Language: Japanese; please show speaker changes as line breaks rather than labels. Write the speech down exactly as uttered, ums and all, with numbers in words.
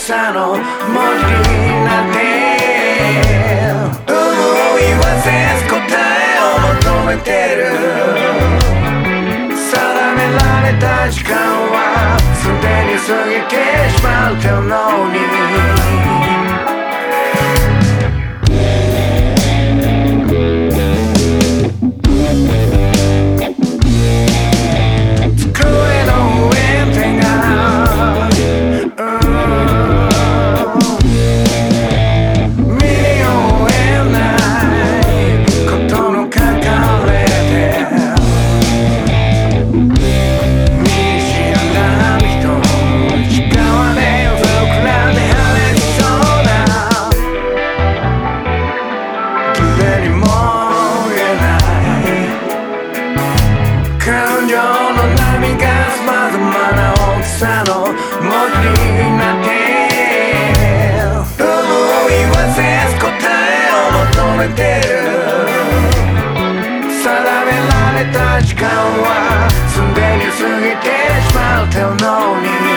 さの文字になって有無を言わせず答えを求めてる定められた時間はすでに過ぎてしまってるのに感情の波が様々な大きさの文字になって有無を言わせず答えを求めてる定められた時間はすでに過ぎてしまってるのに